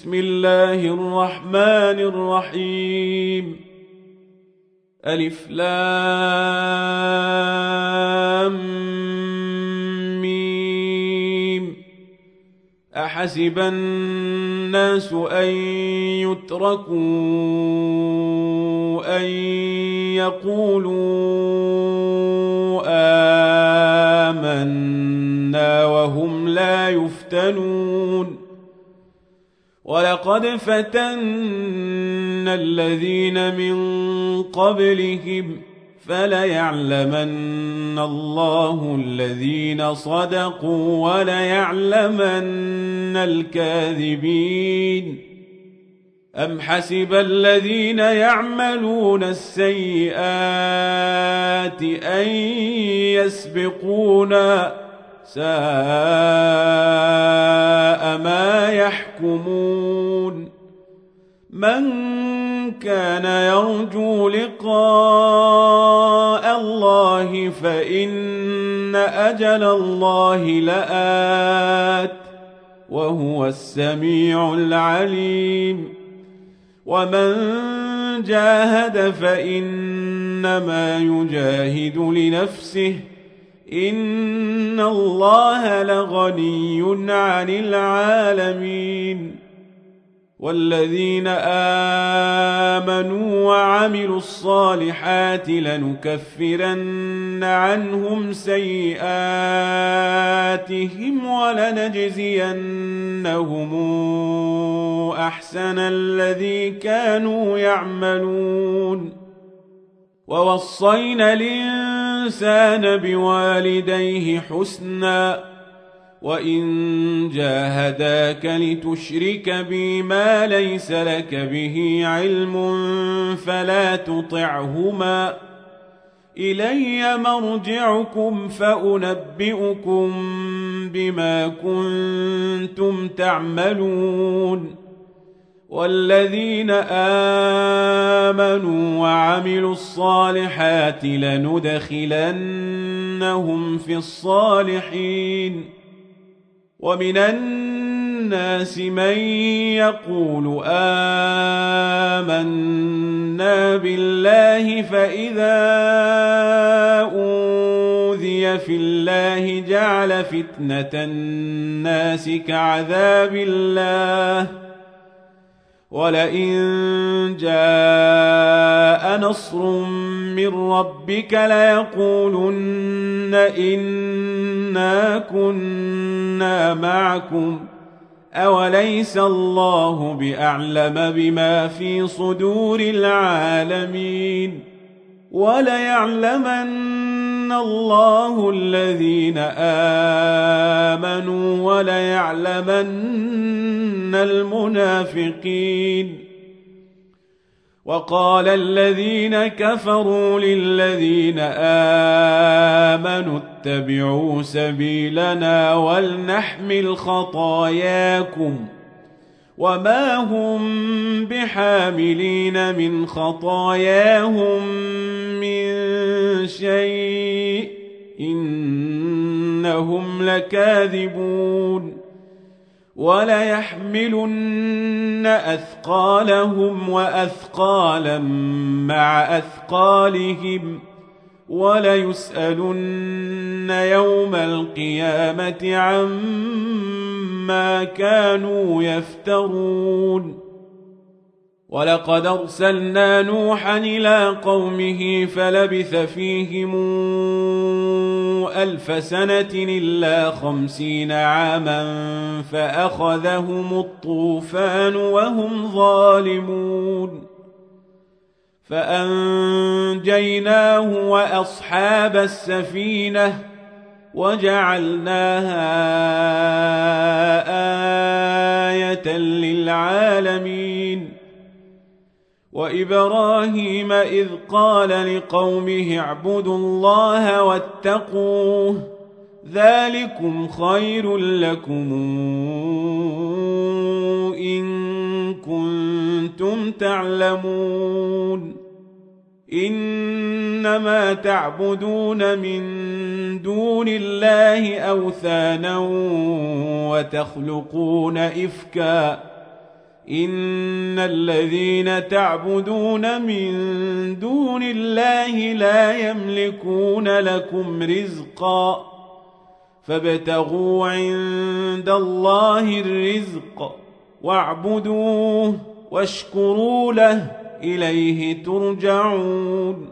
بسم الله الرحمن الرحيم ألف لام ميم أحسب الناس أن يتركوا أن يقولوا آمنا وهم لا يفتنون ولقد فتنا الذين من قبلهم فليعلمن الله الذين صدقوا وليعلمن الكاذبين أم حسب الذين يعملون السيئات أن يسبقونا ساء ما يحكمون من كان يرجو لقاء الله فإن أجل الله لآت وهو السميع العليم ومن جاهد فإنما يجاهد لنفسه إن الله لغني عن العالمين والذين آمنوا وعملوا الصالحات لنكفرن عنهم سيئاتهم ولنجزينهم أحسن الذي كانوا يعملون ووصينا الإنسان بوالديه حسنا وإن جاهداك لتشرك بي ما ليس لك به علم فلا تطعهما إلي مرجعكم فأنبئكم بما كنتم تعملون والذين آمنوا وعملوا الصالحات لندخلنهم في الصالحين ومن الناس من يقول آمنا بالله فإذا أوذي في الله جعل فتنة الناس كعذاب الله ولئن جاء نصر من ربك ليقولن إنا كنا معكم أوليس الله بأعلم بما في صدور العالمين وليعلمن الله الذين آمنوا وليعلمن المنافقين وقال الذين كفروا للذين آمنوا اتبعوا سبيلنا ولنحمل خطاياكم وما هم بحاملين من خطاياهم من شيء إنهم لكاذبون وليحملن أثقالهم وأثقالا مع أثقالهم وليسألن يوم القيامة عما كانوا يفترون ولقد أرسلنا نوحا إلى قومه فلبث فيهم 1000 سنة إلا 50 عاما فأخذهم الطوفان وهم ظالمون فأنجيناه وأصحاب السفينة وجعلناها آية للعالمين وإبراهيم إذ قال لقومه اعبدوا الله واتقوه ذلكم خير لكم إن كنتم تعلمون إنما تعبدون من دون الله أوثانا وتخلقون إفكا إن الذين تعبدون من دون الله لا يملكون لكم رزقا فابتغوا عند الله الرزق واعبدوه واشكروا له إليه ترجعون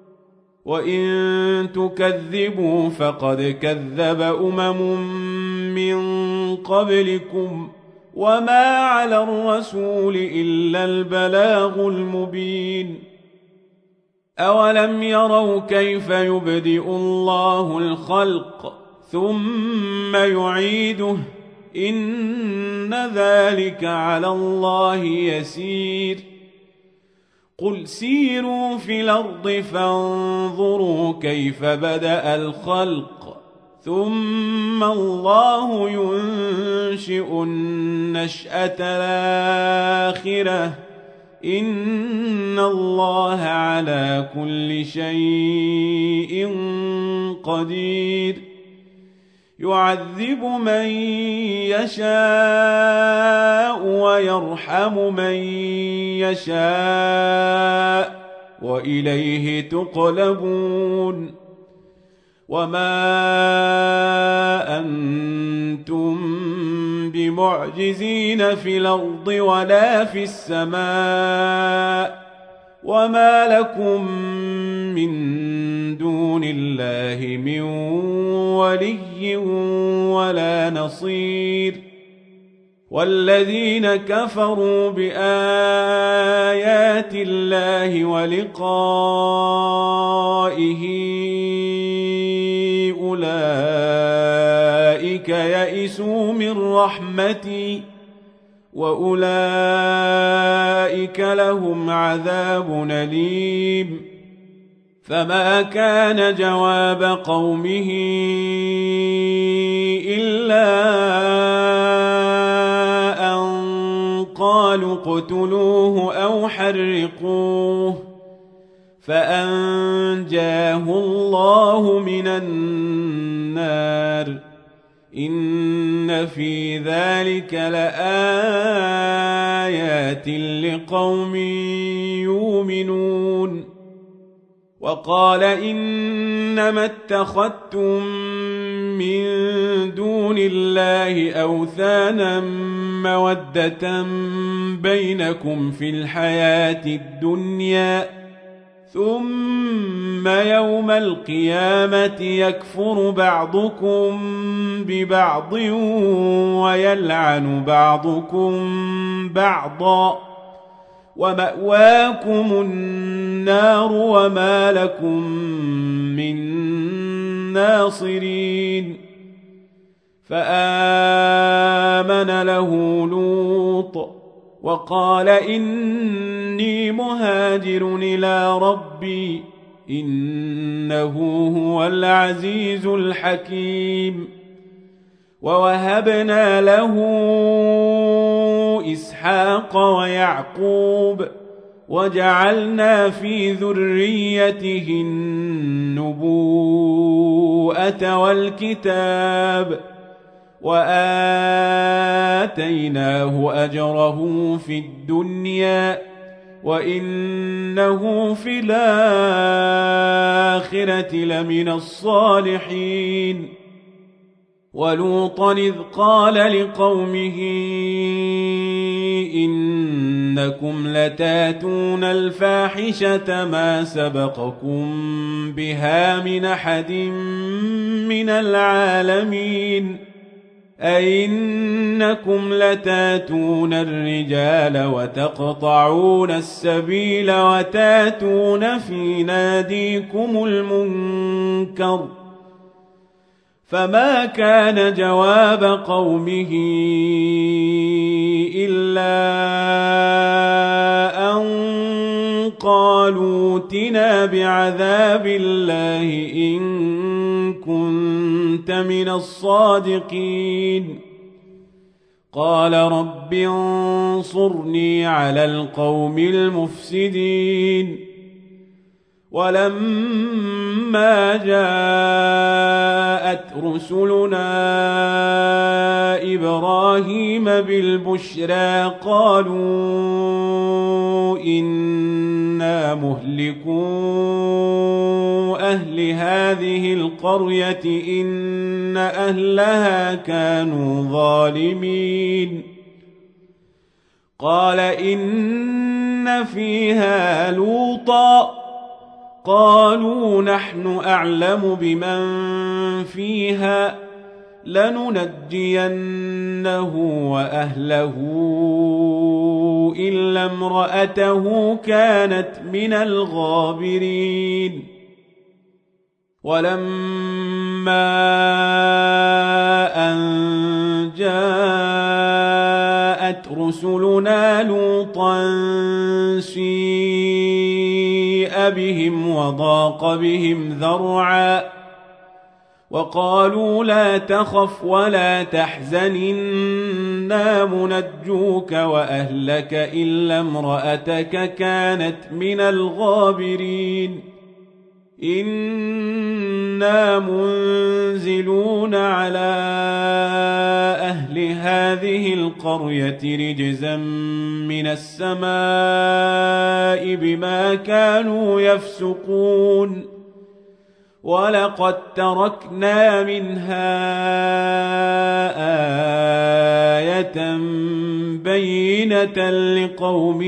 وإن تكذبوا فقد كذب من قبلكم وما على الرسول إلا البلاغ المبين أولم يروا كيف يبدئ الله الخلق ثم يعيده إن ذلك على الله يسير قل سيروا في الأرض فانظروا كيف بدأ الخلق ثم الله ينشئ النشأة الآخرة إن الله على كل شيء قدير يعذب من يشاء ويرحم من يشاء وإليه تقلبون وما أنتم بمعجزين في الأرض ولا في السماء وما لكم من دون الله من ولي ولا نصير والذين كفروا بآيات الله ولقائه أولئك يئسوا من رحمتي وأولئك لهم عذاب أليم فما كان جواب قومه إلا أن قالوا اقتلوه أو حرقوه فأنجاه الله من النار إن في ذلك لآيات لقوم يؤمنون وقال إنما اتخذتم من دون الله أوثانا مودة بينكم في الحياة الدنيا ثم يوم القيامة يكفر بعضكم ببعض ويلعن بعضكم بعضا ومأواكم النار وما لكم من ناصرين فآمن له لوط وقال إني مهاجر إلى ربي إنه هو العزيز الحكيم ووهبنا له إسحاق ويعقوب وجعلنا في ذريته النبوءة والكتاب وآتيناه أجره في الدنيا وإنه في الآخرة لمن الصالحين ولوطا إذ قال لقومه إنكم لتاتون الفاحشة ما سبقكم بها من أحد من العالمين أئنكم لتاتون الرجال وتقطعون السبيل وتاتون في ناديكم المنكر فما كان جواب قومه إلا أن قالوا ائتنا بعذاب الله إن كنت من الصادقين قال رب انصرني على القوم المفسدين ولما جاءت رسلنا إبراهيم بالبشرى قالوا إنا مهلكو أهل هذه القرية إن أهلها كانوا ظالمين قال إن فيها لوطا قالوا نحن أعلم بمن فيها لننجينه وأهله إلا امرأته كانت من الغابرين ولما أن جاءت رسلنا لوطا سيء بهم وضاق بهم ذرعا وقالوا لا تخف ولا تحزن إنا منجوك وأهلك إلا امرأتك كانت من الغابرين إنا منزلون على أهل هذه القرية رجزا من السماء بما كانوا يفسقون ولقد تركنا منها آية بينة لقوم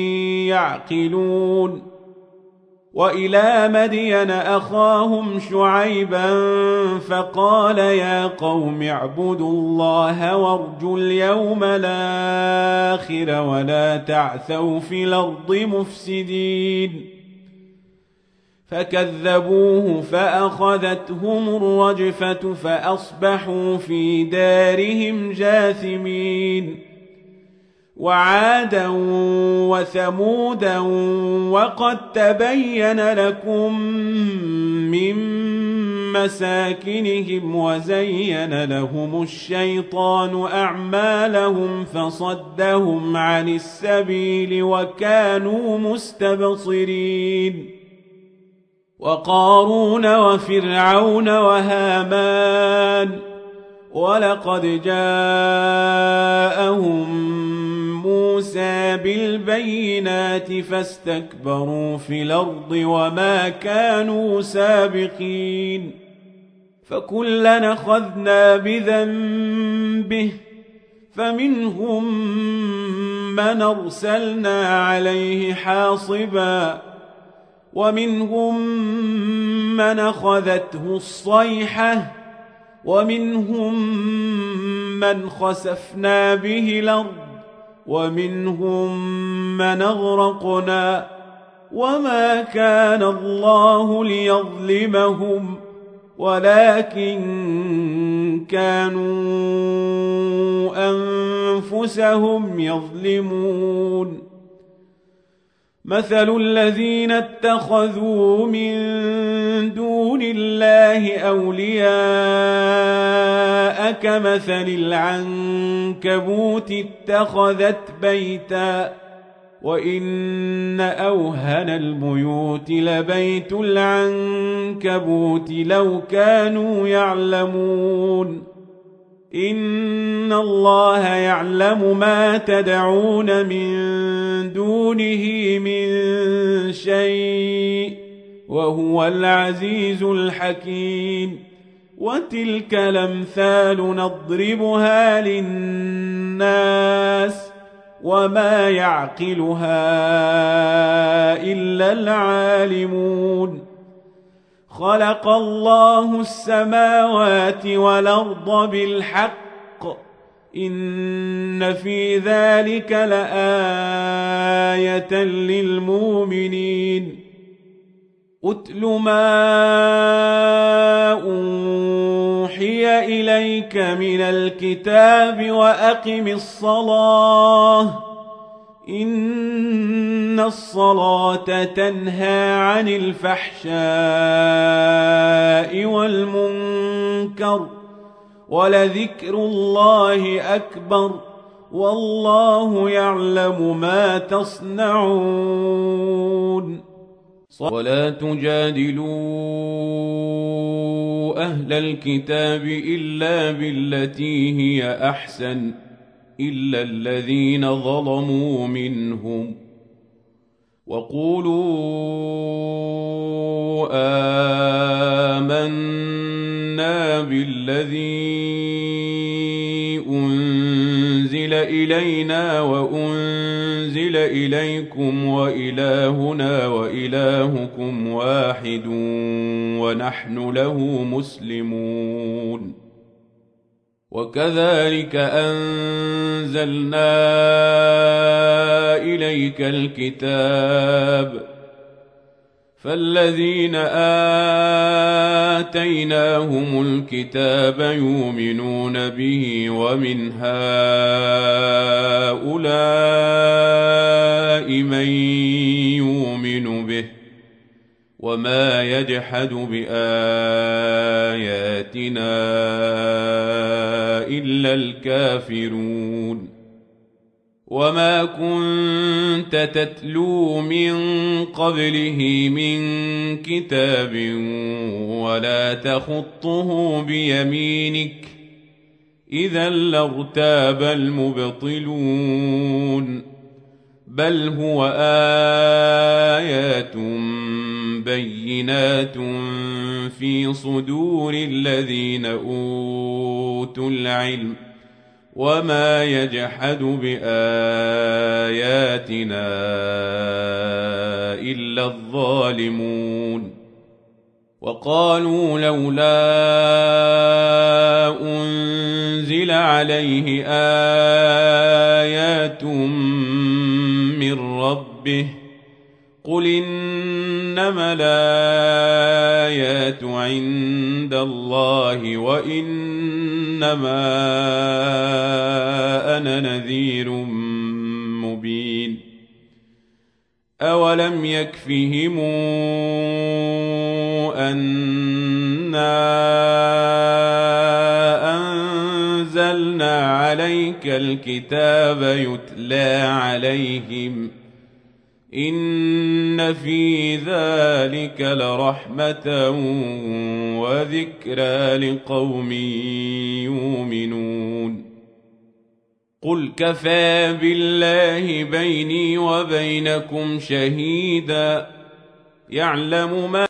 يعقلون وإلى مدين أخاهم شعيبا فقال يا قوم اعبدوا الله وارجوا اليوم الآخر ولا تعثوا في الأرض مفسدين فكذبوه فأخذتهم الرجفة فأصبحوا في دارهم جاثمين وعادا وثمودا وقد تبين لكم من مساكنهم وزين لهم الشيطان أعمالهم فصدهم عن السبيل وكانوا مستبصرين وقارون وفرعون وهامان ولقد جاءهم موسى بالبينات فاستكبروا في الأرض وما كانوا سابقين فكلا أخذنا بذنبه فمنهم من أرسلنا عليه حاصبا ومنهم من أخذته الصيحة ومنهم من خسفنا به الأرض ومنهم من أغرقنا وما كان الله ليظلمهم ولكن كانوا أنفسهم يظلمون مثل الذين اتخذوا من دون الله أولياء كمثل العنكبوت اتخذت بيتا وإن أوهن البيوت لبيت العنكبوت لو كانوا يعلمون إن الله يعلم ما تدعون من دونه من شيء وهو العزيز الحكيم وتلك الأمثال نضربها للناس وما يعقلها إلا العالمون خلق الله السماوات والأرض بالحق إن في ذلك لآية للمؤمنين أتل ما أوحي إليك من الكتاب وأقم الصلاة إن الصلاة تنهى عن الفحشاء والمنكر ولذكر الله أكبر والله يعلم ما تصنعون ولا تجادلوا أهل الكتاب إلا بالتي هي أحسن إلا الذين ظلموا منهم وقولوا آمنا بالذي أنزل إلينا وأنزل إليكم وإلهنا وإلهكم واحد ونحن له مسلمون وكذلك أنزلنا إليك الكتاب فالذين آتيناهم الكتاب يؤمنون به ومن هؤلاء من يؤمن به وما يجحد بآياتنا إلا الكافرون وما كنت تتلو من قبله من كتاب ولا تخطه بيمينك إذا لارتاب المبطلون بل هو آيات بينات في صدور الذين أوتوا العلم وما يجحد بآياتنا إلا الظالمون وقالوا لولا أنزل عليه آيات من ربه قل إنما الآيات عند الله وإنما أنا نذير مبين أولم يكفهم أنا أنزلنا عليك الكتاب يتلى عليهم إن في ذلك لرحمة وذكرى لقوم يؤمنون قل كفى بالله بيني وبينكم شهيدا يعلم ما